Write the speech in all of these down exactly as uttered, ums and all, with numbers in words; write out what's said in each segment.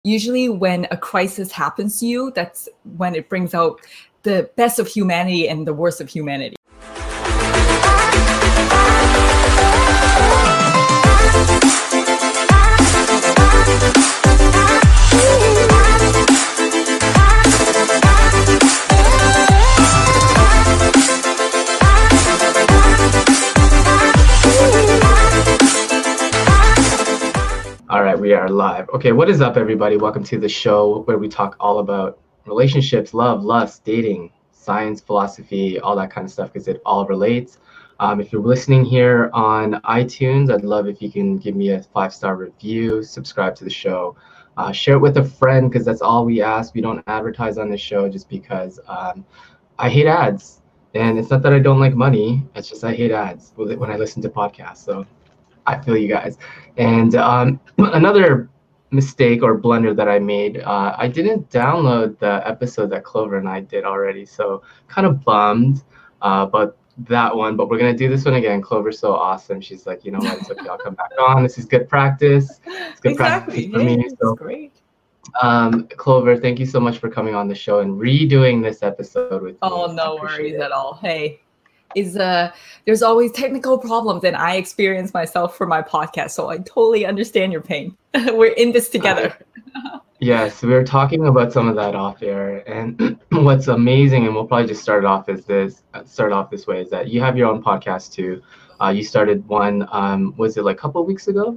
Usually when a crisis happens to you, that's when it brings out the best of humanity and the worst of humanity. All right, we are live. Okay, what is up, everybody? Welcome to the show where we talk all about relationships, love, lust, dating, science, philosophy, all that kind of stuff, because it all relates. Um, if you're listening here on iTunes, I'd love if you can give me a five-star review, subscribe to the show, uh, share it with a friend, because that's all we ask. We don't advertise on this show just because um, I hate ads. And it's not that I don't like money, it's just I hate ads when I listen to podcasts. So I feel you guys. And um, another mistake or blunder that I made, uh, I didn't download the episode that Clover and I did already. So kind of bummed uh, about that one, but we're going to do this one again. Clover's so awesome. She's like, you know what, it's okay, I'll come back on. This is good practice. It's good Exactly. practice for Yeah, me. it's So, great. um, Clover, thank you so much for coming on the show and redoing this episode with me. Oh, I no appreciate worries it. at all. Hey, is uh, there's always technical problems, and I experience myself for my podcast, so I totally understand your pain. We're in this together. Yes, we were talking about some of that off air, and what's amazing, and we'll probably just start it off as this, start off this way, is that you have your own podcast too. Uh, you started one, um, was it like a couple of weeks ago?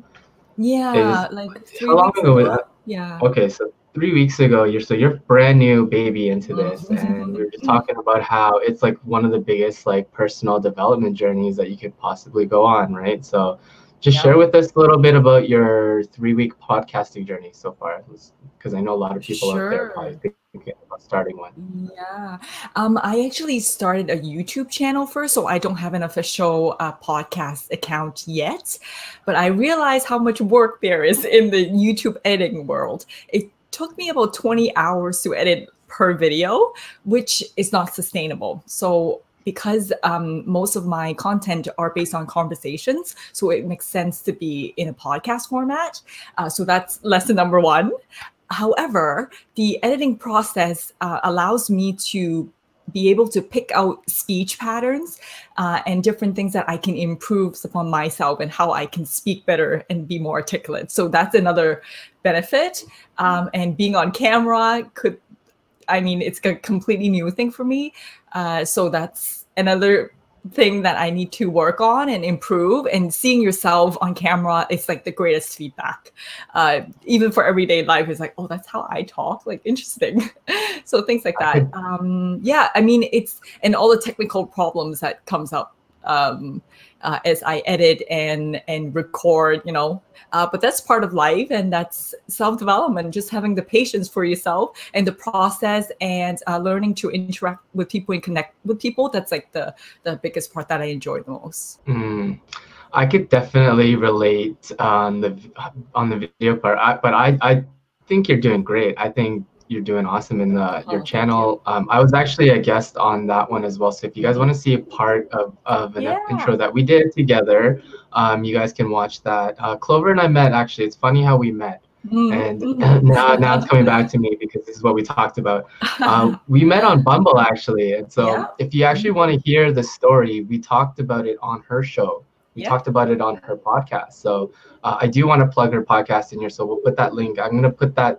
Yeah, Is like three how long weeks ago was ago. that? Yeah. Okay, so three weeks ago, you're so you're brand new baby into this, and we were just talking about how it's like one of the biggest like personal development journeys that you could possibly go on, right? So just Yeah. share with us a little bit about your three-week podcasting journey so far, because I know a lot of people out there probably Sure. thinking about starting one. Yeah. Um, I actually started a YouTube channel first, so I don't have an official uh, podcast account yet. But I realized how much work there is in the YouTube editing world. It took me about twenty hours to edit per video, which is not sustainable. So because um, most of my content are based on conversations, so it makes sense to be in a podcast format. Uh, so that's lesson number one. However, the editing process uh, allows me to be able to pick out speech patterns uh, and different things that I can improve upon myself and how I can speak better and be more articulate. So that's another benefit. Um, and being on camera could, I mean, it's a completely new thing for me. Uh, so that's another thing that I need to work on and improve. And seeing yourself on camera is like the greatest feedback. Uh, even for everyday life, it's like, oh, that's how I talk. Like, interesting. So things like that. Um, yeah, I mean, it's, and all the technical problems that comes up um, uh, as I edit and and record, you know. Uh, but that's part of life, and that's self-development, just having the patience for yourself and the process, and uh, learning to interact with people and connect with people. That's like the the biggest part that I enjoy the most. Mm. I could definitely relate on the on the video part, I, but I I think you're doing great. I think you're doing awesome in the Oh, your thank channel. Um, I was actually a guest on that one as well. So if you guys want to see a part of of an Yeah. intro that we did together, um, you guys can watch that. Uh, Clover and I met actually. It's funny how we met. And Mm-hmm. now, now it's coming back to me because this is what we talked about. Uh, we met on Bumble actually, and so Yeah. if you actually want to hear the story, we talked about it on her show. We Yeah. talked about it on her podcast. So uh, I do want to plug her podcast in here. So we'll put that link. I'm gonna put that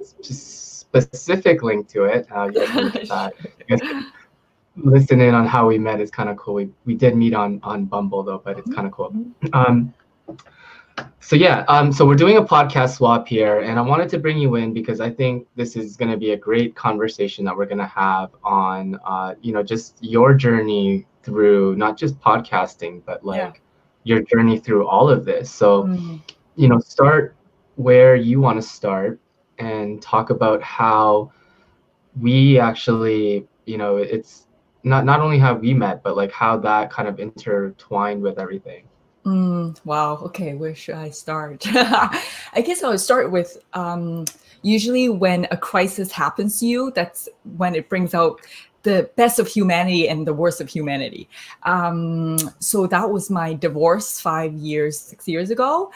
specific link to it. Uh, you guys can look at that. You guys can listen in on how we met. It's kind of cool. We we did meet on on Bumble though, but it's kind of cool. Um, So yeah, um, so we're doing a podcast swap here, and I wanted to bring you in because I think this is going to be a great conversation that we're going to have on, uh, you know, just your journey through not just podcasting, but like Yeah. your journey through all of this. So, Mm. you know, start where you want to start and talk about how we actually, you know, it's not not only how we met, but like how that kind of intertwined with everything. Mm, wow. Okay, where should I start? I guess I'll start with um, usually when a crisis happens to you, that's when it brings out the best of humanity and the worst of humanity. Um, so that was my divorce five years, six years ago.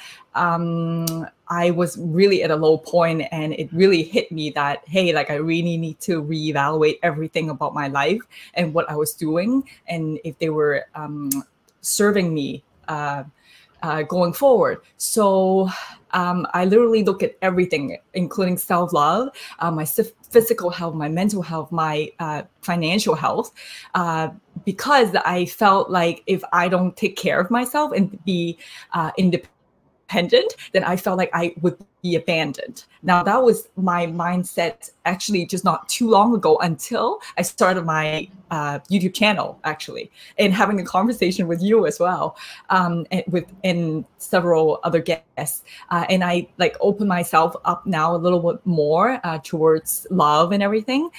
Um, I was really at a low point, and it really hit me that, hey, like I really need to reevaluate everything about my life and what I was doing, and if they were um, serving me uh, uh, going forward. So um, I literally look at everything, including self-love, uh, my physical health, my mental health, my uh, financial health, uh, because I felt like if I don't take care of myself and be uh, independent, then I felt like I would be abandoned. Now, that was my mindset actually just not too long ago, until I started my uh, YouTube channel, actually, and having a conversation with you as well, um, and with and several other guests. Uh, and I like open myself up now a little bit more uh, towards love and everything,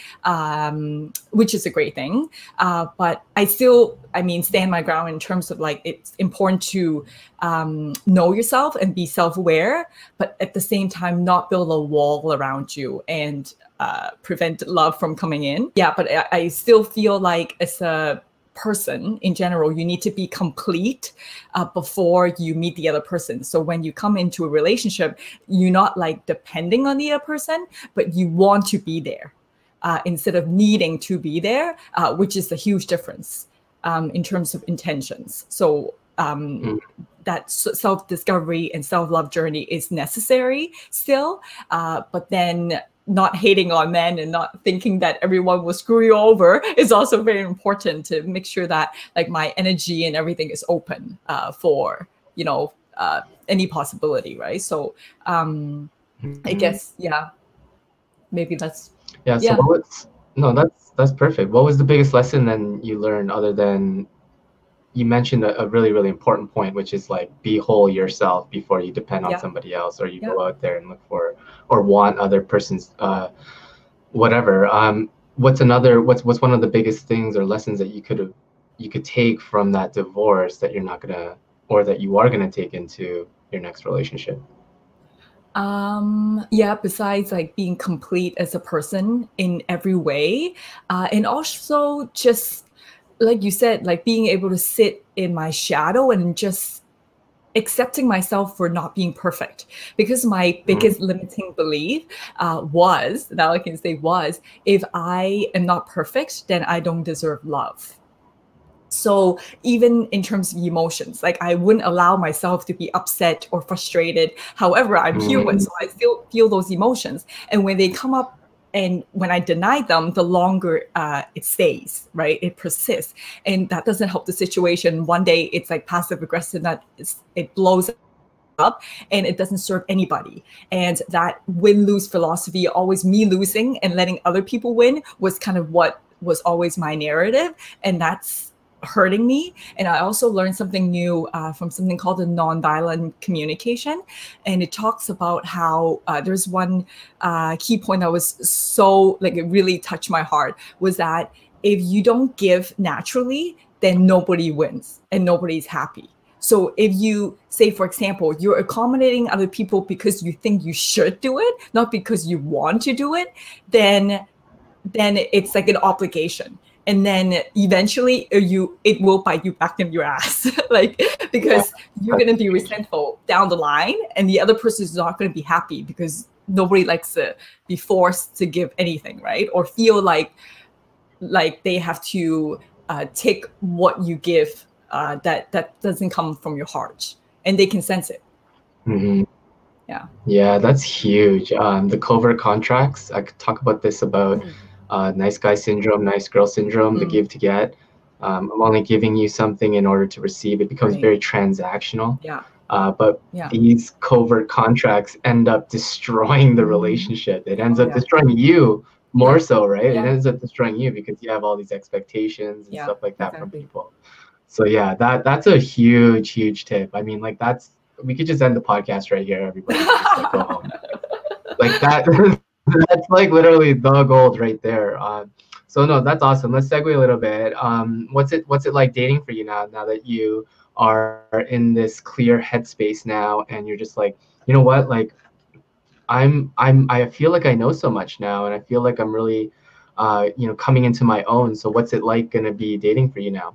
um, which is a great thing. Uh, but I still, I mean, stand my ground in terms of like, it's important to um, know yourself and be self-aware, but at the same time, not build a wall around you and uh, prevent love from coming in. Yeah, but I, I still feel like as a person in general, you need to be complete uh, before you meet the other person. So when you come into a relationship, you're not like depending on the other person, but you want to be there uh, instead of needing to be there, uh, which is a huge difference um, in terms of intentions. So um, mm. that self-discovery and self-love journey is necessary still, uh, but then not hating on men and not thinking that everyone will screw you over is also very important, to make sure that like my energy and everything is open uh, for, you know, uh, any possibility, right? So um, mm-hmm. I guess, yeah, maybe that's, yeah. So yeah. What was, no, that's, that's perfect. What was the biggest lesson then you learned, other than, you mentioned a, a really, really important point, which is like, be whole yourself before you depend on yeah. somebody else, or you yeah. go out there and look for or want other person's uh, whatever. Um, what's another, what's what's one of the biggest things or lessons that you could have, you could take from that divorce that you're not gonna, or that you are gonna take into your next relationship? Um, yeah, besides like being complete as a person in every way, uh, and also just, like you said, like being able to sit in my shadow and just accepting myself for not being perfect. Because my biggest mm. limiting belief uh, was, now I can say was, if I am not perfect, then I don't deserve love. So even in terms of emotions, like I wouldn't allow myself to be upset or frustrated. However, I'm mm. human, so I still feel those emotions. And when they come up, and when I deny them, the longer uh, it stays, right? It persists. And that doesn't help the situation. One day it's like passive aggressive, that it blows up and it doesn't serve anybody. And that win-lose philosophy, always me losing and letting other people win, was kind of what was always my narrative. And that's hurting me. And I also learned something new uh, from something called the nonviolent communication. And it talks about how uh, there's one uh, key point that was so, like, it really touched my heart, was that if you don't give naturally, then nobody wins and nobody's happy. So if you say, for example, you're accommodating other people because you think you should do it, not because you want to do it, then, then it's like an obligation. And then eventually you, it will bite you back in your ass, like, because you're going to be resentful down the line, and the other person is not going to be happy, because nobody likes to be forced to give anything, right? Or feel like, like they have to uh, take what you give uh, that, that doesn't come from your heart, and they can sense it. Mm-hmm. Yeah. Yeah, that's huge. Um, the covert contracts, I could talk about this about mm. Uh, nice guy syndrome, nice girl syndrome, mm. the give to get. Um, I'm only giving you something in order to receive. It becomes right. very transactional. Yeah. Uh, but yeah. these covert contracts end up destroying the relationship. It ends oh, up yeah. destroying you more yeah. so, right? Yeah. It ends up destroying you because you have all these expectations and yeah, stuff like that exactly. from people. So yeah, that that's a huge, huge tip. I mean, like that's, we could just end the podcast right here, everybody. Just like go home. Like that. That's like literally the gold right there. Um, so no, that's awesome. Let's segue a little bit. Um, what's it What's it like dating for you now? Now that you are in this clear headspace now, and you're just like, you know what? Like, I'm I'm I feel like I know so much now, and I feel like I'm really uh, you know, coming into my own. So what's it like going to be dating for you now?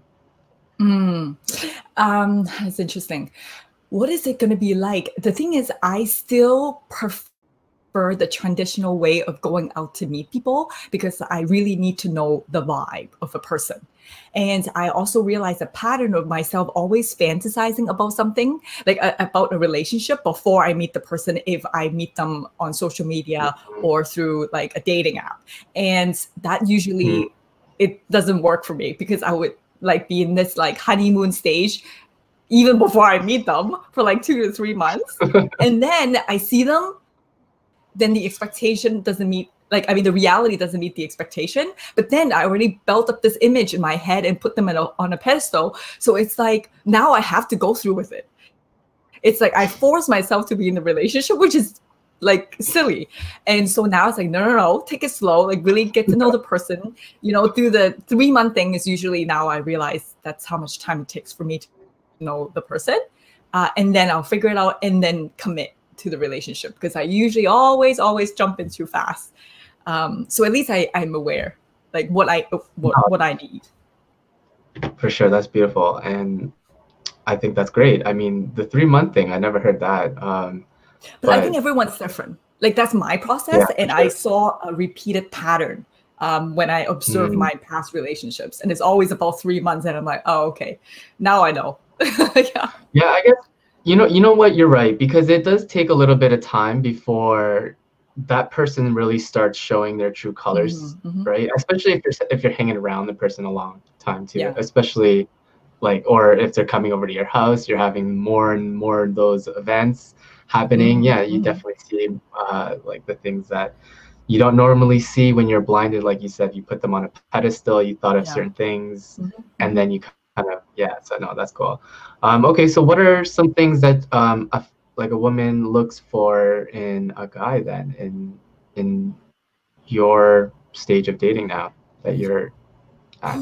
Mm. Um, that's interesting. What is it going to be like? The thing is, I still prefer the traditional way of going out to meet people because I really need to know the vibe of a person. And I also realize a pattern of myself always fantasizing about something, like a, about a relationship before I meet the person, if I meet them on social media or through like a dating app. And that usually, mm. it doesn't work for me because I would like be in this like honeymoon stage even before I meet them for like two to three months. And then I see them, then the expectation doesn't meet, like, I mean, the reality doesn't meet the expectation, but then I already built up this image in my head and put them in a, on a pedestal. So it's like, now I have to go through with it. It's like, I force myself to be in the relationship, which is like silly. And so now it's like, no, no, no, take it slow, like really get to know the person, you know, through the three month thing is usually, now I realize that's how much time it takes for me to know the person. Uh, and then I'll figure it out and then commit to the relationship because I usually always, always jump in too fast. Um, so at least I, I'm aware like what I, what, what I need. For sure. That's beautiful. And I think that's great. I mean, the three month thing, I never heard that. Um, but, but I think everyone's different. Like that's my process. Yeah, and sure. I saw a repeated pattern um, when I observed mm. my past relationships, and it's always about three months. And I'm like, oh, okay, now I know. yeah. Yeah, I guess. You know, you know what? You're right, because it does take a little bit of time before that person really starts showing their true colors, mm-hmm, mm-hmm. right? Especially if you're if you're hanging around the person a long time too. Yeah. Especially, like, or if they're coming over to your house, you're having more and more of those events happening. Mm-hmm, yeah, you mm-hmm. definitely see uh, like the things that you don't normally see when you're blinded. Like you said, you put them on a pedestal. You thought of yeah. certain things, mm-hmm. and then you kind of yeah. So no, that's cool. Um, okay, so what are some things that um, a, like a woman looks for in a guy then in in your stage of dating now that you're at?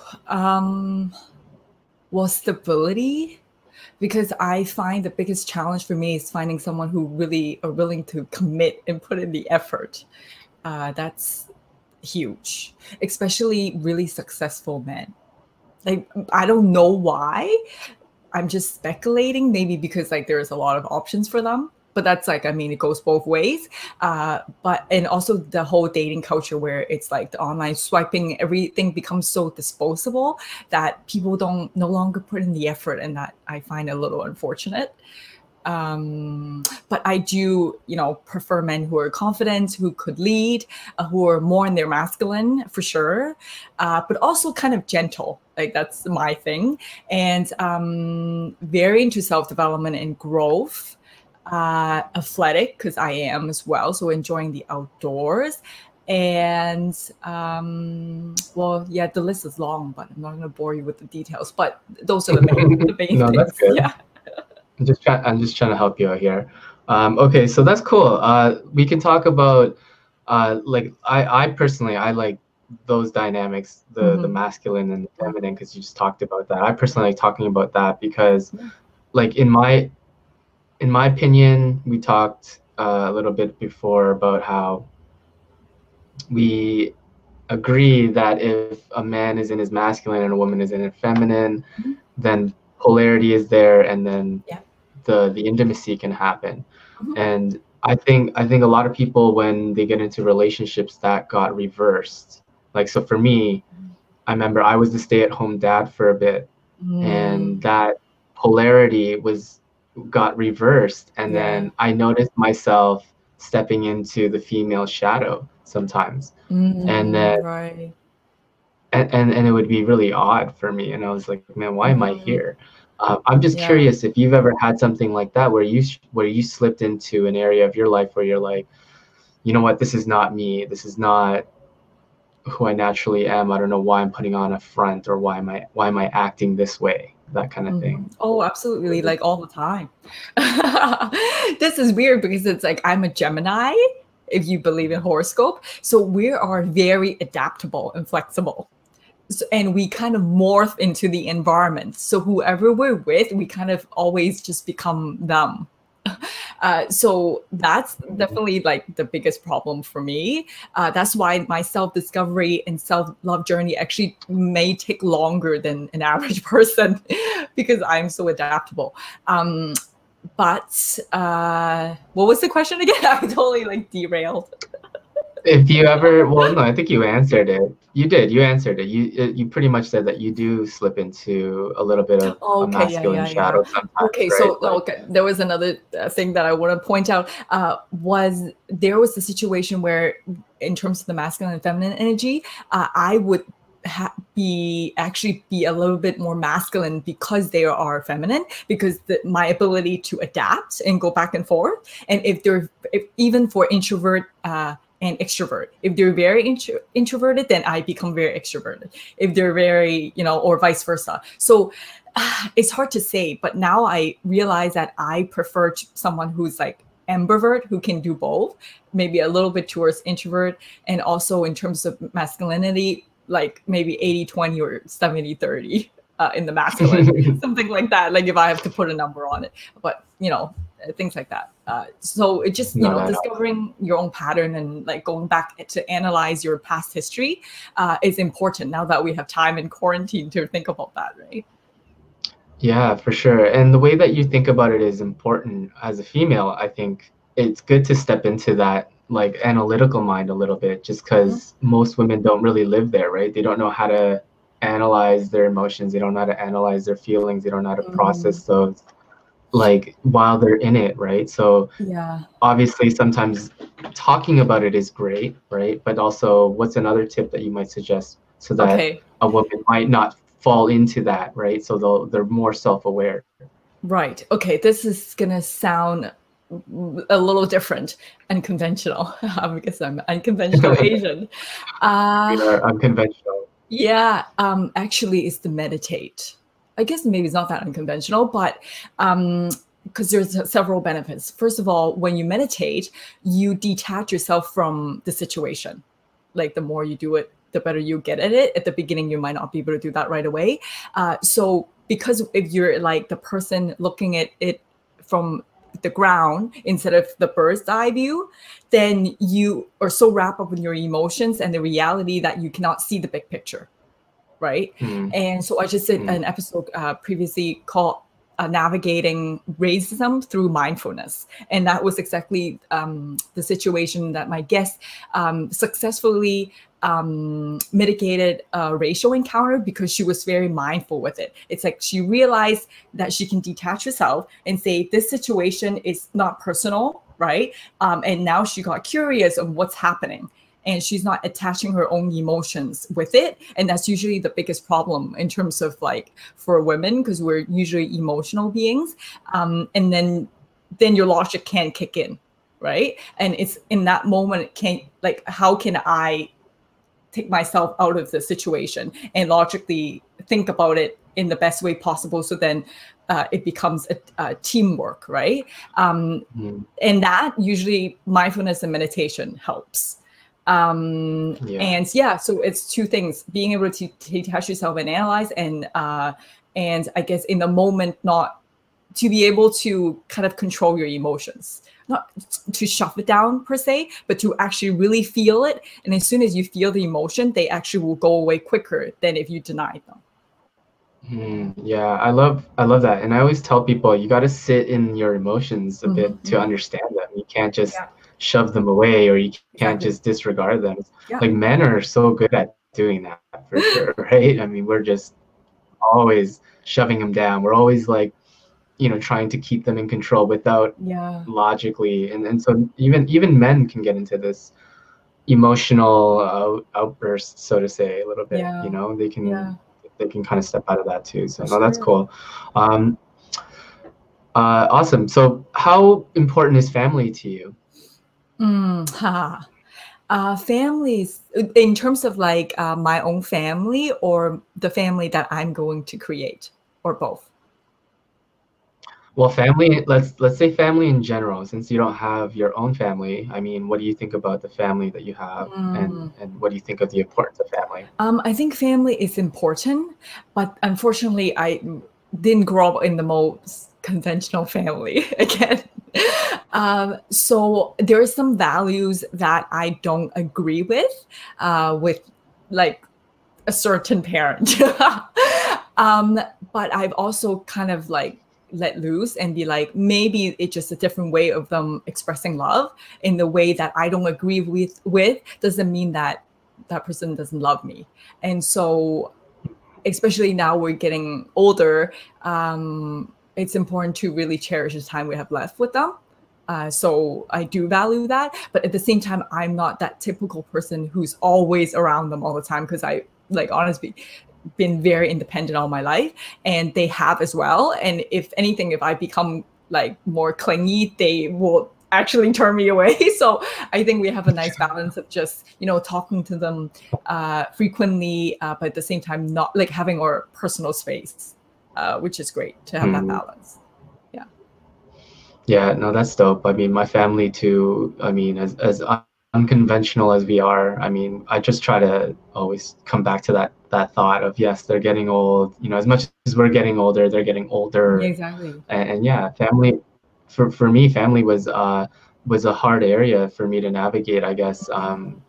Um, well, stability, because I find the biggest challenge for me is finding someone who really are willing to commit and put in the effort. Uh, that's huge, especially really successful men. Like, I don't know why. I'm just speculating, maybe because like there's a lot of options for them, but that's like, I mean, it goes both ways. Uh, but, and also the whole dating culture where it's like the online swiping, everything becomes so disposable that people don't no longer put in the effort. And that I find a little unfortunate. Um, but I do, you know, prefer men who are confident, who could lead, uh, who are more in their masculine for sure, uh, but also kind of gentle. Like that's my thing. And um, very into self-development and growth, uh, athletic, because I am as well. So enjoying the outdoors. And um, well, yeah, the list is long, but I'm not going to bore you with the details. But those are the main, the main no, things. That's good. Yeah. I'm just trying. I'm just trying to help you out here. Um, okay, so that's cool. Uh, we can talk about uh, like I, I personally, I like those dynamics, the mm-hmm. the masculine and the feminine, because you just talked about that. I personally like talking about that because, yeah. like in my in my opinion, we talked uh, a little bit before about how we agree that if a man is in his masculine and a woman is in her feminine, mm-hmm. then polarity is there, and then yeah. the the intimacy can happen. Mm-hmm. And I think I think a lot of people, when they get into relationships, that got reversed. Like, so for me, I remember I was the stay-at-home dad for a bit, mm. and that polarity was got reversed, and yeah. then I noticed myself stepping into the female shadow sometimes, mm, and then right. and, and and it would be really odd for me, and I was like, man, why am I here? Uh, I'm just yeah. curious if you've ever had something like that where you where you slipped into an area of your life where you're like, you know what, this is not me, this is not who I naturally am. I don't know why I'm putting on a front, or why am I why am I acting this way, that kind of mm-hmm. thing. Oh, absolutely, like all the time. This is weird because it's like I'm a Gemini, if you believe in horoscope. So we are very adaptable and flexible. So, and we kind of morph into the environment. So whoever we're with, we kind of always just become them. Uh, so that's definitely like the biggest problem for me. Uh, that's why my self-discovery and self-love journey actually may take longer than an average person because I'm so adaptable. Um, but uh, what was the question again? I totally like derailed. If you ever, well, no, I think you answered it. You did. You answered it. You it- you pretty much said that you do slip into a little bit of a Okay, yeah, masculine yeah, yeah. shadow sometimes, Okay, right? so Like, okay, there was another uh, thing that I want to point out. Uh, was there was a situation where, in terms of the masculine and feminine energy, uh, I would ha- be actually be a little bit more masculine because they are feminine, because the, my ability to adapt and go back and forth, and if they're if, even for introvert. Uh, and extrovert. If they're very intro- introverted, then I become very extroverted. If they're very, you know, or vice versa. So uh, it's hard to say, but now I realize that I prefer to someone who's like ambivert, who can do both, maybe a little bit towards introvert, and also in terms of masculinity, like maybe eighty twenty or seventy thirty uh, in the masculine, something like that. Like if I have to put a number on it, but you know, things like that. Uh, so it just, you no, know, that helps. discovering your own pattern and like going back to analyze your past history uh, is important now that we have time in quarantine to think about that, right? Yeah, for sure. And the way that you think about it is important as a female. I think it's good to step into that like analytical mind a little bit, just Mhm. because most women don't really live there, right? They don't know how to analyze their emotions. They don't know how to analyze their feelings. They don't know how to Mm, process those like while they're in it, right? So yeah. obviously sometimes talking about it is great, right? But also what's another tip that you might suggest so that Okay. a woman might not fall into that, right? So they'll they're more self-aware. Right. Okay. This is gonna sound a little different, unconventional, because I'm unconventional Asian. We Uh, are unconventional. Yeah, um, actually, it's to meditate. I guess maybe it's not that unconventional, but um, because there's several benefits. First of all, when you meditate, you detach yourself from the situation. Like the more you do it, the better you get at it. At the beginning, you might not be able to do that right away. Uh, so because if you're like the person looking at it from the ground instead of the bird's eye view, then you are so wrapped up in your emotions and the reality that you cannot see the big picture, right? Mm, And so I just did mm, an episode uh, previously called uh, Navigating Racism Through Mindfulness. And that was exactly um, the situation that my guest um, successfully um, mitigated a racial encounter because she was very mindful with it. It's like she realized that she can detach herself and say, this situation is not personal, right? Um, and now she got curious of what's happening and she's not attaching her own emotions with it. And that's usually the biggest problem in terms of like for women, because we're usually emotional beings. Um, and then then your logic can kick in, right? And it's in that moment, can like how can I take myself out of the situation and logically think about it in the best way possible, so then uh, it becomes a, a teamwork, right? Um, mm. and that usually mindfulness and meditation helps. Um, Yeah. and yeah, so it's two things: being able to detach yourself and analyze, and uh, and I guess in the moment, not to be able to kind of control your emotions, not to shove it down per se, but to actually really feel it. And as soon as you feel the emotion, they actually will go away quicker than if you deny them. Mm, yeah, I love I love that. And I always tell people you got to sit in your emotions a bit to Mm-hmm. understand them. You can't just Yeah, shove them away or you can't exactly. just disregard them. Yeah. Like men are so good at doing that for sure, right? I mean, we're just always shoving them down. We're always like, you know, trying to keep them in control without Yeah. logically. And and so even even men can get into this emotional uh, outburst, so to say, a little bit. You Yeah. know, they can Yeah. they can kind of step out of that too. So For no, that's sure. cool. Um, uh, awesome. So how important is family to you? Mm, haha. Uh, families, in terms of like uh, my own family or the family that I'm going to create, or both. Well, family, let's let's say family in general, since you don't have your own family. I mean, what do you think about the family that you have, and Mm. and what do you think of the importance of family? Um, I think family is important, but unfortunately, I didn't grow up in the most conventional family again. Um, so there are some values that I don't agree with, uh, with like a certain parent. um, but I've also kind of like let loose and be like, maybe it's just a different way of them expressing love in the way that I don't agree with, with doesn't mean that that person doesn't love me. And so, especially now we're getting older, um, it's important to really cherish the time we have left with them. Uh, so I do value that, but at the same time, I'm not that typical person who's always around them all the time, because I, like, honestly, been very independent all my life, and they have as well. And if anything, if I become like more clingy, they will actually turn me away. So I think we have a nice balance of just, you know, talking to them uh, frequently, uh, but at the same time, not like having our personal space, uh, which is great to have mm. that balance. Yeah. Yeah, no, that's dope. I mean, my family too, I mean, as, as unconventional as we are, I mean, I just try to always come back to that that thought of, yes, they're getting old, you know, as much as we're getting older, they're getting older. Yeah, exactly. And, and yeah, family, for, for me, family was uh was a hard area for me to navigate, I guess, um,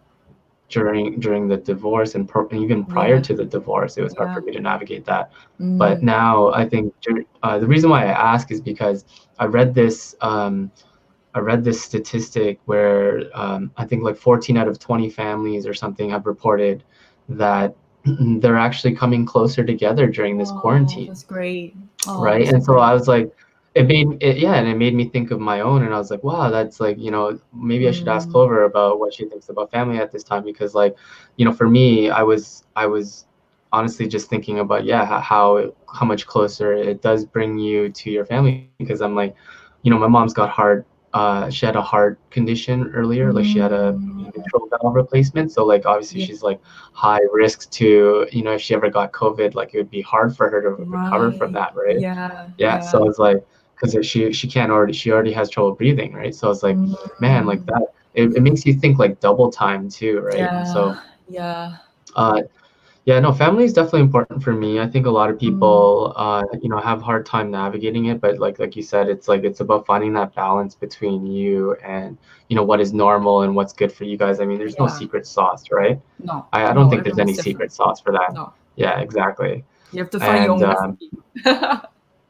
during during the divorce, and pro- even prior yeah. to the divorce, it was yeah. hard for me to navigate that. Mm. But now I think uh, the reason why I ask is because I read this um, I read this statistic where um, I think like fourteen out of twenty families or something have reported that they're actually coming closer together during this oh, quarantine. That's great. Oh, right. That's and so great. I was like, it made it, yeah, and it made me think of my own, and I was like, wow, that's like, you know, maybe mm. I should ask Clover about what she thinks about family at this time, because like, you know, for me, I was I was honestly just thinking about, yeah, how how much closer it does bring you to your family, because I'm like, you know, my mom's got heart uh she had a heart condition earlier, mm. like she had a mitral valve replacement, so like obviously yeah. she's like high risk to, you know, if she ever got COVID, like it would be hard for her to right. recover from that, right? Yeah, yeah, yeah. So I was like, because she she can't already she already has trouble breathing, right? So I was like, mm. man, like that it, it makes you think like double time too, right? Yeah, so yeah uh yeah, no, family is definitely important for me. I think a lot of people, mm. uh, you know, have a hard time navigating it, but like like you said, it's like it's about finding that balance between you and, you know, what is normal and what's good for you guys. I mean, there's yeah. no secret sauce, right? No, I, I don't no, think there's any different. secret sauce for that. No. Yeah, exactly. You have to find and, your own um,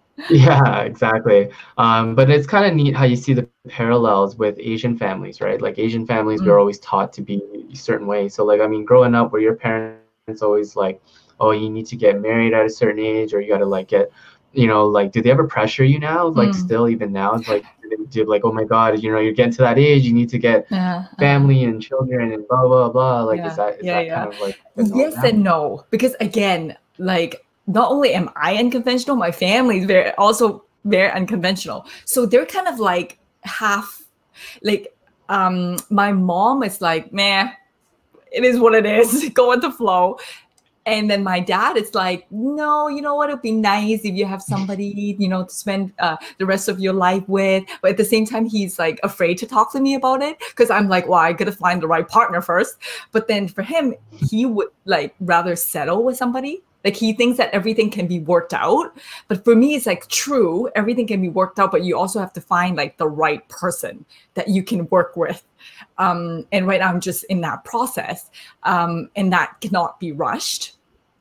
yeah, exactly. Um, but it's kind of neat how you see the parallels with Asian families, right? Like Asian families, mm. we're always taught to be a certain way. So like, I mean, growing up where your parents it's always like, oh, you need to get married at a certain age, or you got to like get, you know, like, do they ever pressure you now? Like mm. still, even now, it's like, do like, oh my God, you know, you're getting to that age, you need to get uh, family uh, and children and blah, blah, blah. Like, yeah, is that, is yeah, that yeah. kind of like, yes and no, because again, like, not only am I unconventional, my family is very, also very unconventional. So they're kind of like half, like, um, my mom is like, meh, it is what it is, go with the flow. And then my dad is like, no, you know what, it'd be nice if you have somebody, you know, to spend uh, the rest of your life with. But at the same time, he's like afraid to talk to me about it, because I'm like, well, I gotta find the right partner first. But then for him, he would like rather settle with somebody. Like he thinks that everything can be worked out. But for me, it's like, true, everything can be worked out, but you also have to find like the right person that you can work with. Um, and right now I'm just in that process, um, and that cannot be rushed.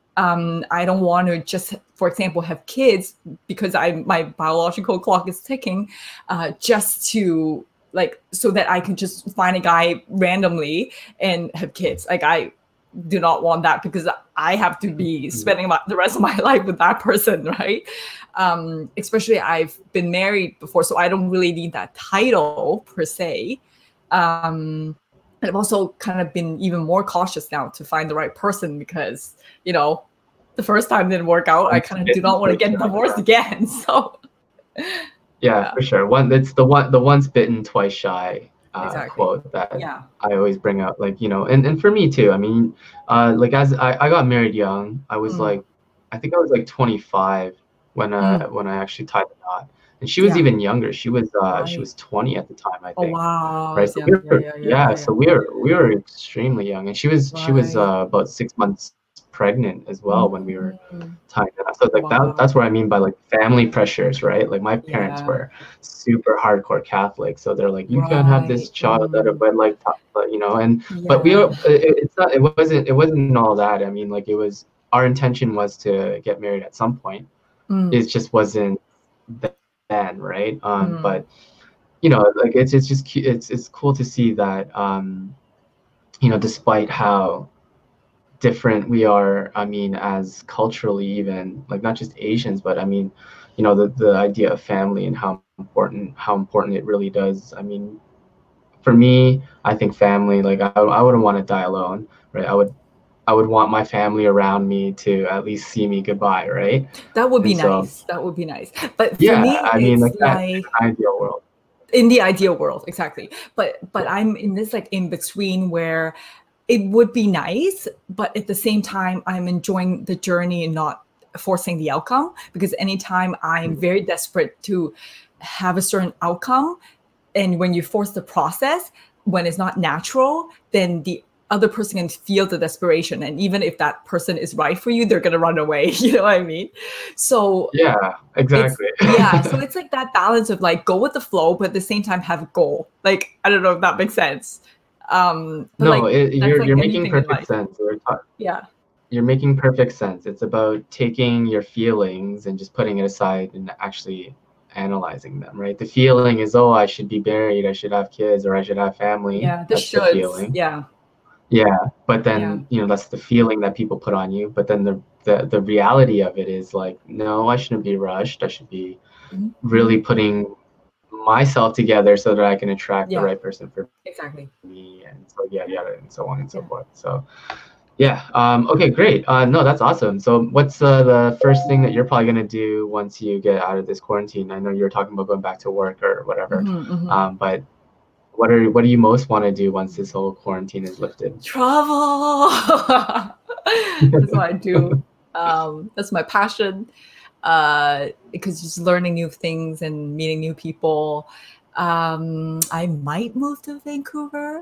Um, I don't want to just, for example, have kids because I my biological clock is ticking, uh, just to like, so that I can just find a guy randomly and have kids. Like I do not want that, because I have to be spending my, the rest of my life with that person, right? Um, especially I've been married before, so I don't really need that title per se. Um, and I've also kind of been even more cautious now to find the right person, because, you know, the first time didn't work out. I kind of do not want to get divorced again. So yeah, yeah, for sure. One, it's the one, the once bitten, twice shy uh, exactly. quote that yeah. I always bring up. Like, you know, and, and for me too. I mean, uh, like as I, I got married young, I was mm. like, I think I was like twenty-five when uh mm. when I actually tied the knot. And she was yeah. even younger. She was uh right. she was twenty at the time, I think. Oh wow! Right. So yeah, we were, yeah, yeah, yeah, yeah, so we were we were extremely young, and she was right. she was uh, about six months pregnant as well when we were Mm. tying it up. So like that, Wow. that's what I mean by like family pressures, right? Like my parents Yeah. were super hardcore Catholic, so they're like, you can't have this Right. child out of Mm. wedlock, you know. And but we Yeah. were, it, it's not, it wasn't, it wasn't all that. I mean, like it was, our intention was to get married at some point. Mm. It just wasn't then, right? Um, Mm. but you know, like it's it's just cu- it's it's cool to see that um, you know, despite how different we are, I mean, as culturally, even like not just Asians, but I mean, you know, the the idea of family and how important how important it really does. I mean, for me, I think family, like I, I wouldn't want to die alone, right? I would I would want my family around me to at least see me goodbye, right? That would be And so nice. That would be nice. But for yeah, me, I mean, it's like that like in an ideal world. in the ideal world, exactly. But but I'm in this like in between where it would be nice, but at the same time, I'm enjoying the journey and not forcing the outcome. Because anytime I'm very desperate to have a certain outcome, and when you force the process, when it's not natural, then the other person can feel the desperation. And even if that person is right for you, they're going to run away. You know what I mean? So Yeah, it's, exactly. yeah. So it's like that balance of like go with the flow, but at the same time have a goal. Like, I don't know if that makes sense. Um, but No, like, it, that's you're like you're making anything in perfect life. sense. We're ta- Yeah. You're making perfect sense. It's about taking your feelings and just putting it aside and actually analyzing them, right? The feeling is, oh, I should be married, I should have kids, or I should have family. Yeah. The That's the shoulds. feeling. Yeah. Yeah, but Yeah. then you know that's the feeling that people put on you. But then the the the reality of it is like, no, I shouldn't be rushed. I should be Mhm. really putting myself together so that I can attract the Yeah. right person for Exactly. me, and so yada yada and so on and so Yeah. forth. So yeah, um, okay, great. Uh, no, that's awesome. So what's uh, the first thing that you're probably gonna do once you get out of this quarantine? I know you're talking about going back to work or whatever, Mhm, mhm. um, but what are what do you most want to do once this whole quarantine is lifted? Travel. That's what I do. Um, that's my passion. Uh, because just learning new things and meeting new people. Um, I might move to Vancouver.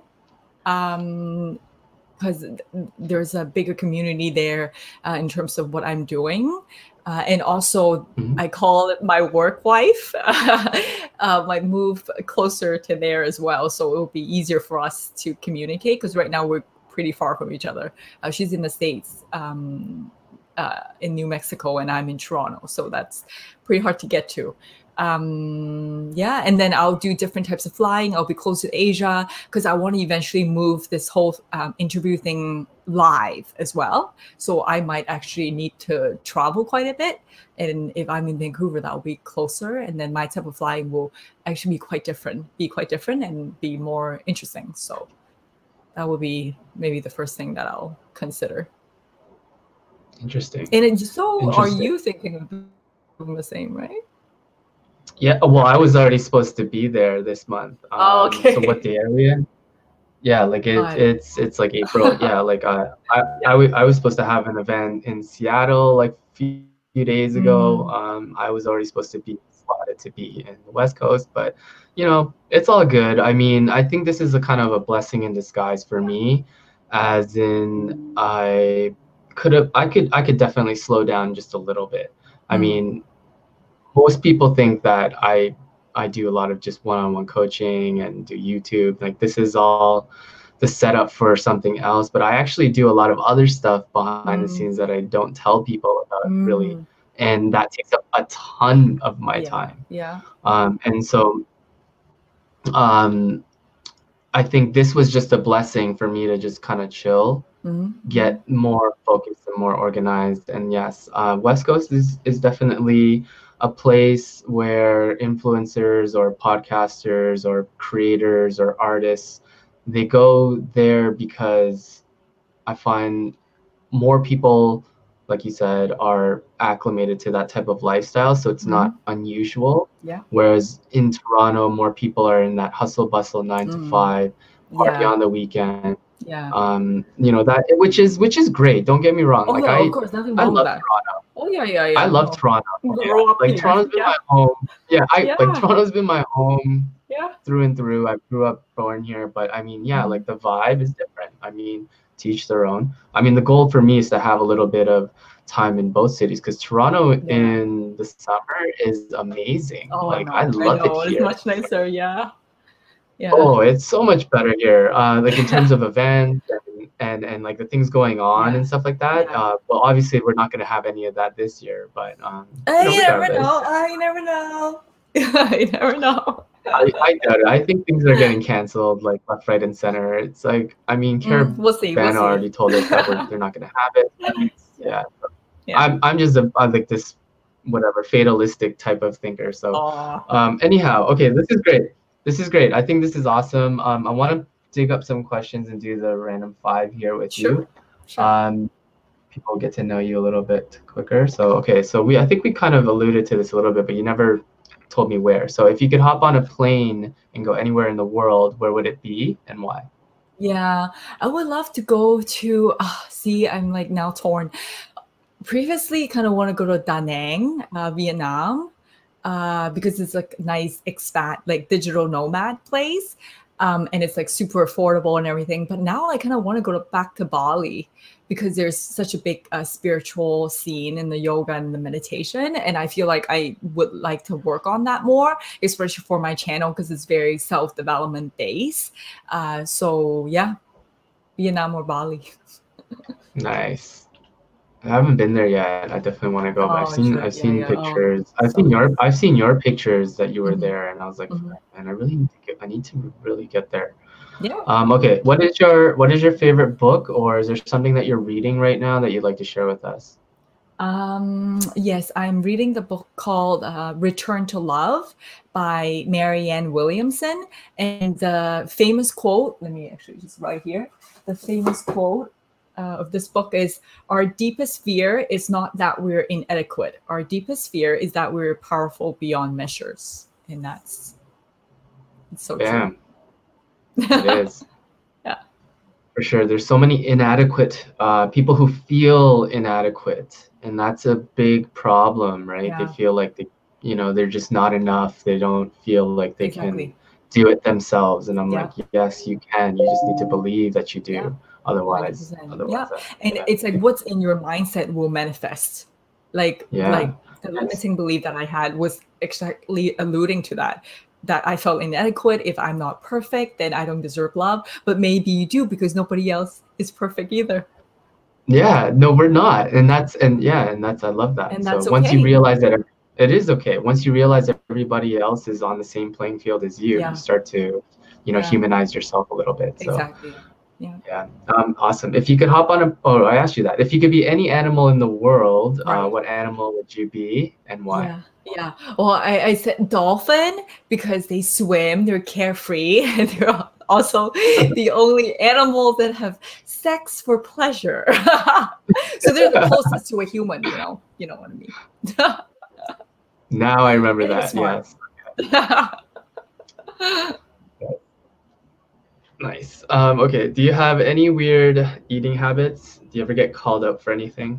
Um, because there's a bigger community there uh, in terms of what I'm doing. Uh, and also, Mhm. I call it my work wife. uh, might move closer to there as well. So it will be easier for us to communicate because right now we're pretty far from each other. Uh, she's in the States, um, uh, in New Mexico, and I'm in Toronto. So that's pretty hard to get to. Um, yeah, and then I'll do different types of flying. I'll be close to Asia because I want to eventually move this whole um, interview thing live as well. So I might actually need to travel quite a bit. And if I'm in Vancouver, that'll be closer. And then my type of flying will actually be quite different, be quite different and be more interesting. So that will be maybe the first thing that I'll consider. Interesting. And it, so are Interesting. you thinking of doing the same, right? Yeah, well, I was already supposed to be there this month. Um, Oh, okay. So what day are we in? Yeah, like it, Got it. it's it's like April. Yeah, like uh, I Yeah. I, w- I was supposed to have an event in Seattle like a few, few days ago. Mm. Um, I was already supposed to be slotted to be in the West Coast, but you know, it's all good. I mean, I think this is a kind of a blessing in disguise for me, as in I could have I could I could definitely slow down just a little bit. I Mm. mean, most people think that I I do a lot of just one-on-one coaching and do YouTube. Like this is all the setup for something else, but I actually do a lot of other stuff behind the Mm. scenes that I don't tell people about really, Mm. and that takes up a ton of my Yeah. time. Yeah. Um, and so um, I think this was just a blessing for me to just kind of chill, Mhm. get more focused and more organized. And yes, uh, West Coast is is definitely a place where influencers or podcasters or creators or artists, they go there because I find more people, like you said, are acclimated to that type of lifestyle, so it's not Mhm. unusual. Yeah. Whereas in Toronto, more people are in that hustle bustle nine to Mm. five, party Yeah. on the weekend. Yeah. Um, you know that which is which is great. Don't get me wrong. Oh, Like yeah, I of course, nothing I wrong with love that. Toronto. Oh, yeah, yeah, yeah. I love No. Toronto. Yeah. Grow up Like here. Toronto's been Yeah. my home. Yeah, I Yeah. like Toronto's been my home Yeah. through and through. I grew up born here, but I mean, yeah, Mhm. like the vibe is different. I mean, teach their own. I mean, the goal for me is to have a little bit of time in both cities because Toronto Yeah. in the summer is amazing. Oh, I Like I know. I love it know. It's here. much nicer. Yeah. Yeah. Oh, it's so much better here. Uh, like in terms of events and, and and like the things going on Yeah. and stuff like that. Yeah. Uh, well, obviously we're not going to have any of that this year, but um, you I know, never regardless, know. I never know. I never know. I, I doubt it. I think things are getting canceled like left, right, and center. It's like I mean, Mm, we'll see. We'll Caravana see. already told us that we're they're not going to have it. It's- yeah, Yeah. I'm I'm just a, I'm like this whatever fatalistic type of thinker. So Aw. um, anyhow, okay, this is great. This is great. I think this is awesome. Um, I want to dig up some questions and do the random five here with Sure. you. Sure. Um, people get to know you a little bit quicker. So okay, so we I think we kind of alluded to this a little bit, but you never told me where. So if you could hop on a plane and go anywhere in the world, where would it be and why? Yeah, I would love to go to. Uh, see, I'm like now torn. Previously, kind of want to go to Da Nang, uh, Vietnam, uh, because it's like nice expat, like digital nomad place, um, and it's like super affordable and everything. But now I kind of want to go to, back to Bali because there's such a big uh, spiritual scene in the yoga and the meditation, and I feel like I would like to work on that more, especially for my channel because it's very self development based. Uh, so yeah, Vietnam or Bali. Nice. I haven't been there yet. I definitely want to go. But I've Oh, seen sure. I've Yeah, seen yeah. Oh, pictures. I've so seen your I've seen your pictures that you were Mhm. there, and I was like, Mhm. man, I really need to get I need to really get there. Yeah. Um, okay, what is your what is your favorite book, or is there something that you're reading right now that you'd like to share with us? Um, yes, I'm reading the book called uh, Return to Love by Marianne Williamson. And the famous quote, let me actually just write here. The famous quote uh, of this book is, "Our deepest fear is not that we're inadequate. Our deepest fear is that we're powerful beyond measures." And that's it's so Damn, true. it is. Yeah. For sure. There's so many inadequate uh, people who feel inadequate, and that's a big problem, right? Yeah. They feel like they, you know, they're just not enough. They don't feel like they Exactly. can do it themselves. And I'm Yeah. like, yes, you can. You just need to believe that you do. Yeah. Otherwise, one hundred percent. otherwise, Yeah. uh, And yeah. it's like what's in your mindset will manifest. Like, Yeah. like the It's- limiting belief that I had was exactly alluding to that. That I felt inadequate. If I'm not perfect, then I don't deserve love. But maybe you do because nobody else is perfect either. Yeah, no, we're not. And that's and yeah, and that's I love that. And So that's once you okay. realize that it is okay, once you realize that everybody else is on the same playing field as you, Yeah. you start to, you know, Yeah. humanize yourself a little bit. So Exactly. Yeah. yeah, um, awesome. If you could hop on a, oh, I asked you that. If you could be any animal in the world, uh, Right. what animal would you be and why? Yeah. Yeah. Well, I, I said dolphin because they swim, they're carefree, and they're also the only animals that have sex for pleasure. So they're the closest to a human, you know. You know what I mean. Now I remember And they're that. smart. Yes. Nice. Um, okay. Do you have any weird eating habits? Do you ever get called out for anything?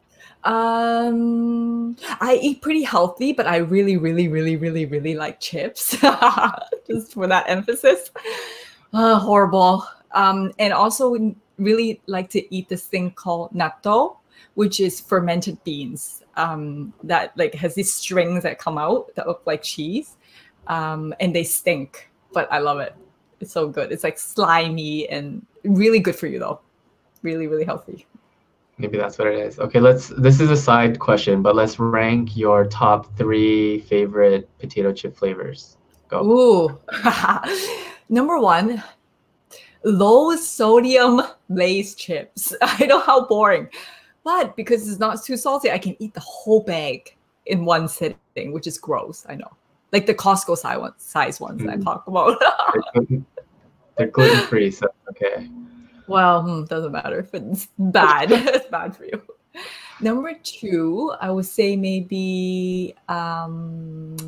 Um, I eat pretty healthy, but I really, really, really, really, really like chips. Just for that emphasis. Uh, horrible. Um, and also really like to eat this thing called natto, which is fermented beans. Um, that like has these strings that come out that look like cheese, um, and they stink, but I love it. It's so good. It's like slimy and really good for you though. Really, really healthy. Maybe that's what it is. Okay, let's. This is a side question, but let's rank your top three favorite potato chip flavors. Go. Ooh, number one, low sodium Lay's chips. I know how boring, but because it's not too salty, I can eat the whole bag in one sitting, which is gross. I know, like the Costco size ones, size ones that I Mhm. talk about. They're gluten- They're gluten free, so okay. Well, hmm, doesn't matter if it's bad. It's bad for you. Number two, I would say maybe um,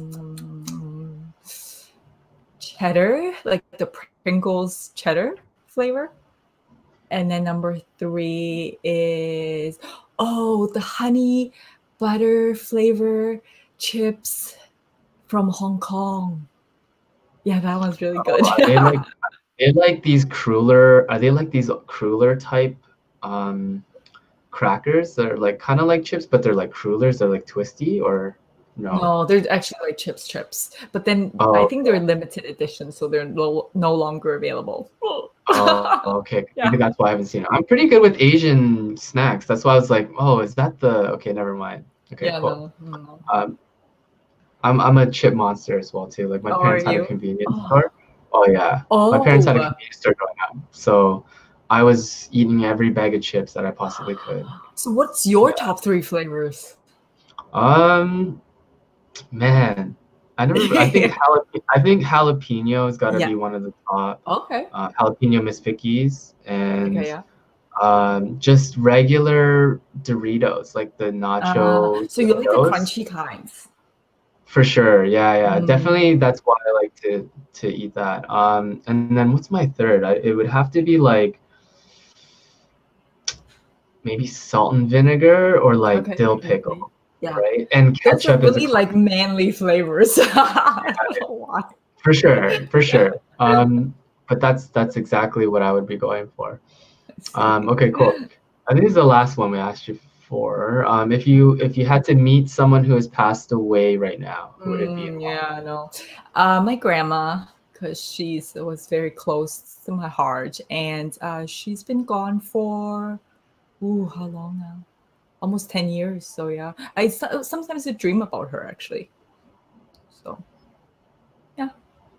cheddar, like the Pringles cheddar flavor. And then number three is, oh, the honey butter flavor chips from Hong Kong. Yeah, that one's really good. Oh, are they like they like these cruller, are they like these cruller type um, crackers that are like kind of like chips, but they're like crullers, they're like twisty or no? No, they're actually like chips chips. But then I Oh, think they're limited edition, so they're no, no longer available. oh, okay. Yeah. Maybe that's why I haven't seen it. I'm pretty good with Asian snacks. That's why I was like, oh, is that the, okay, never mind. Okay, Yeah, cool. no, no. Um, I'm I'm a chip monster as well too. Like my How are parents had a you? convenience Oh. store. Oh yeah. My parents had a Oh. convenience store growing up. So I was eating every bag of chips that I possibly could. So what's your Yeah. top three flavors? Um, man, I never. I think jalap- I think jalapeno's got to Yeah. be one of the top. Okay. Uh, jalapeno Miss Vicky's and Okay, yeah. um, just regular Doritos, like the Uh, nacho so you like the Doritos. crunchy kinds? For sure, yeah, yeah, Mm. definitely. That's why I like to to eat that. Um, and then what's my third? I, it would have to be like maybe salt and vinegar or like Okay, dill okay, pickle, yeah. right? And Those are ketchup is a really like manly flavors. I don't know why. for sure, for sure. Um, but that's that's exactly what I would be going for. I see. Um, okay, cool. I think this is the last one we asked you for. Um, if you if you had to meet someone who has passed away right now, who would it be? Mm, yeah, I know. Uh, my grandma, because she's was very close to my heart, and uh, she's been gone for, ooh, how long now? Almost ten years. So yeah, I so- sometimes I dream about her actually. So yeah.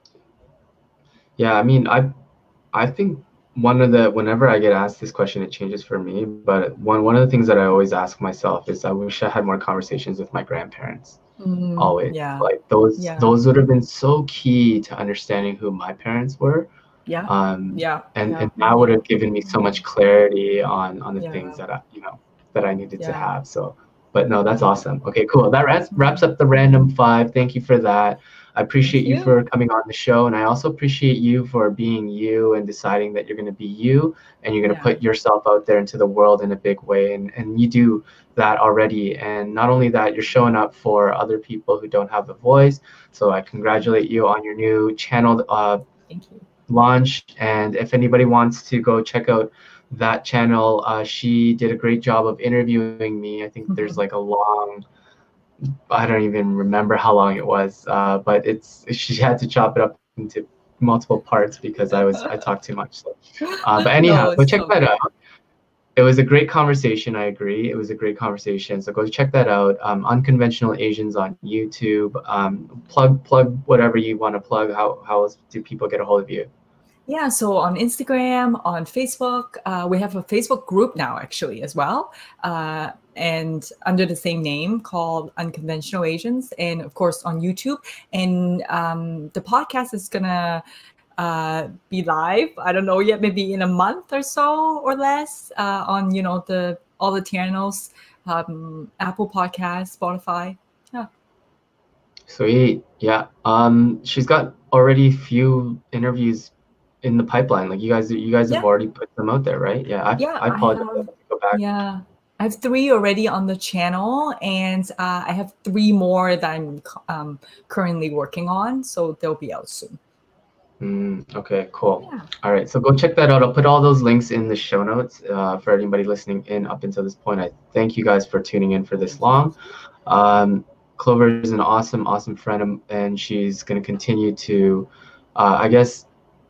Yeah, I mean, I I think one of the whenever I get asked this question, it changes for me. But one one of the things that I always ask myself is I wish I had more conversations with my grandparents. Mm, Always, yeah. like those Yeah. those would have been so key to understanding who my parents were. Yeah. Um, Yeah. and Yeah. and that would have given me so much clarity on on the Yeah. things that I you know that I needed to Yeah. have. So, but no, that's Yeah. awesome. Okay, cool. That wraps wraps up the random five. Thank you for that. I appreciate you you. for coming on the show, and I also appreciate you for being you and deciding that you're going to be you and you're going to Yeah. put yourself out there into the world in a big way. And and you do that already. And not only that, you're showing up for other people who don't have the voice. So I congratulate you on your new channel uh, Thank you. launch. And if anybody wants to go check out that channel, uh, she did a great job of interviewing me. I think there's like a long, I don't even remember how long it was, uh, but it's she had to chop it up into multiple parts because I was I talked too much. So, uh, but anyhow, No, go it's check okay. that out. It was a great conversation. I agree. It was a great conversation. So go check that out. Um, Unconventional Asians on YouTube. Um, plug plug whatever you want to plug. How how else do people get a hold of you? Yeah, so on Instagram, on Facebook, uh, we have a Facebook group now actually as well, uh, and under the same name called Unconventional Asians, and of course on YouTube. And um, the podcast is gonna uh, be live. I don't know yet, maybe in a month or so or less uh, on you know the all the channels, um, Apple Podcasts, Spotify. Yeah. Sweet. Yeah. Um, she's got already few interviews in the pipeline. Like you guys, you guys have Yeah. already put them out there, right? Yeah. I, Yeah, I I apologize. I have. have to go back. Yeah, I have three already on the channel, and uh, I have three more that I'm um, currently working on, so they'll be out soon. Mm, okay, cool. Yeah. All right, so go check that out. I'll put all those links in the show notes uh, for anybody listening in up until this point. I thank you guys for tuning in for this long. Um, Clover is an awesome, awesome friend, and she's going to continue to, uh, I guess,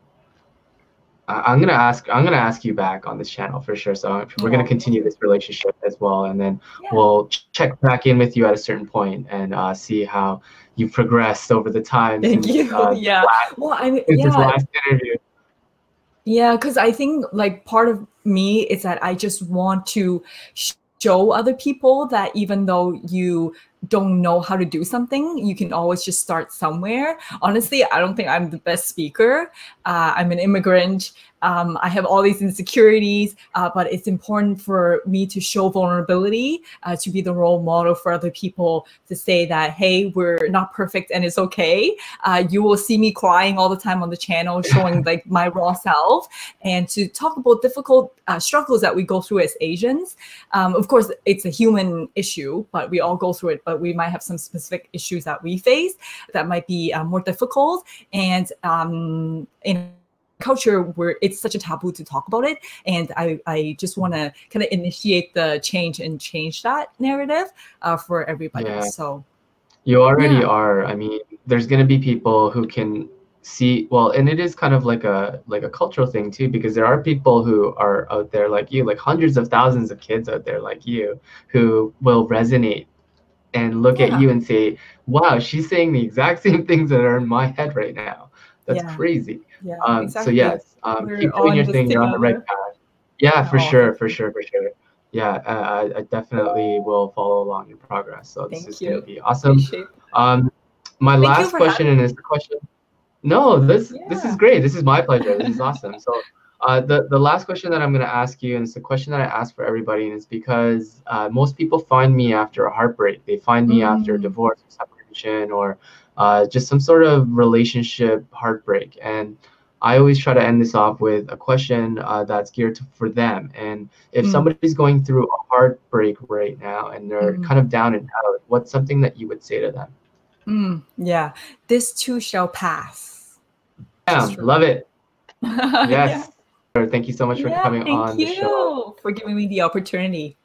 I- I'm gonna ask. I'm gonna ask you back on this channel for sure. So we're gonna Oh, continue this relationship as well, and then yeah. we'll ch- check back in with you at a certain point and uh, see how you've progressed over the time Thank since, you. uh, Yeah. last, Well, I mean, since this yeah. last interview. Yeah, because I think like part of me is that I just want to sh- show other people that even though you don't know how to do something, you can always just start somewhere. Honestly, I don't think I'm the best speaker. Uh, I'm an immigrant. Um, I have all these insecurities, uh, but it's important for me to show vulnerability, uh, to be the role model for other people, to say that, hey, we're not perfect and it's okay. Uh, you will see me crying all the time on the channel, showing like my raw self, and to talk about difficult uh, struggles that we go through as Asians. Um, of course, it's a human issue, but we all go through it, but we might have some specific issues that we face that might be uh, more difficult. And um, in culture where it's such a taboo to talk about it. And I, I just want to kind of initiate the change and change that narrative uh, for everybody. Yeah. So you already yeah. are. I mean, there's going to be people who can see, well, and it is kind of like a like a cultural thing too, because there are people who are out there like you, like hundreds of thousands of kids out there like you, who will resonate and look at Yeah. you and say, wow, she's saying the exact same things that are in my head right now. That's Yeah. crazy. Yeah, Um, exactly. So yes, um, We're keep doing on your this thing. You're on the right together. path. Yeah, for Oh, sure, thank for you. sure, for sure. Yeah, I, I- I definitely will follow along your progress. So this Thank is going to you. be awesome. Appreciate it. Um, my Thank you last for question, having and me. it's the question. No, this this is Yeah. great. This is my pleasure. This is awesome. So, uh, the the last question that I'm going to ask you, and it's a question that I ask for everybody, and it's because uh, most people find me after a heartbreak. They find me after a Mm, divorce, or separation, or uh, just some sort of relationship heartbreak. And I always try to end this off with a question uh, that's geared to, for them. And if mm, somebody's going through a heartbreak right now and they're mm, kind of down and out, what's something that you would say to them? mm. Yeah. This too shall pass. Just Bam, love remember. it. Yeah. Yes. Thank you so much for Yeah. coming Thank on the show. you for giving me the opportunity.